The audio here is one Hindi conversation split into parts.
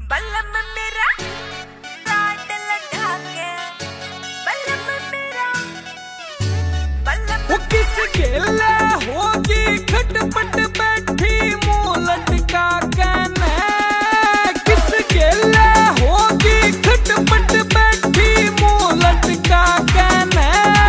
बल्लम मेरा लाड लगा के बल्लम मेरा बल्लम वो किस खेला होगी खटपट बैठी मुंह लटका कहने किस खेला होगी खटपट बैठी मुंह लटका कहने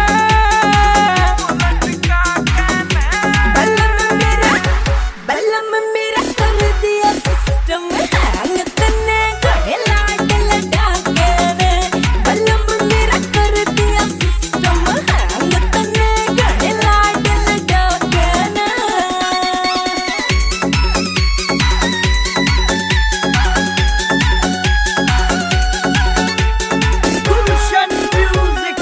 बल्लम मेरा कर दिया सिस्टम हैंग तन्ने गड़े लाड लगा के रे बल्लम मेरा कर दिया सिस्टम हैंग तन्ने गड़े लाड लगा के ना गुलशन म्यूजिक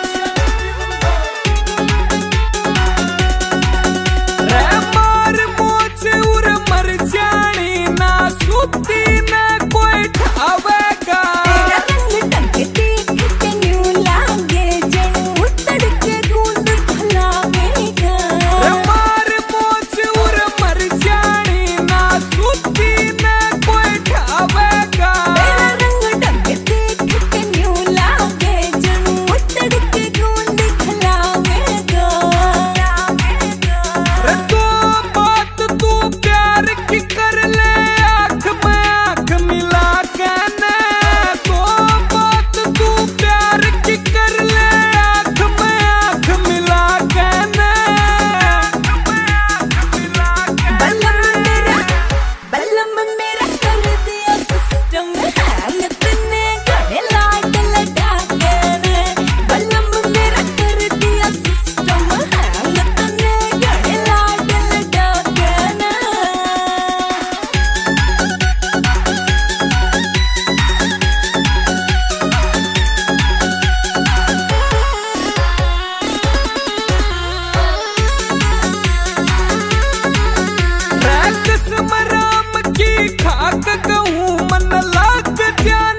रे मार मोच उर मर जानी ना सुती ना कोई ठावेगा तेरा रंग टंग देख के न्यू लागे जणू तड़के गूंद भलावेगा रे मार मोच उर मर जानी ना सुती ना कोई ठावेगा तेरा रंग टंग देख के न्यू लागे जणू तड़के गूंद भलावेगा रे तो बात तू प्यार की कर ले आँख में आँख मिला के ने तो बात तू प्यार की कर ले आँख में आँख मिला के ने बल्लम मेरा कर दिया सिस्टम हैंग तन्ने गड़े लाड लगा के रे बल्लम मेरा कर दिया सिस्टम हैंग तन्ने गड़े लाड लगा के ना रैक्स मराम की खाक कहूँ मन लाग जा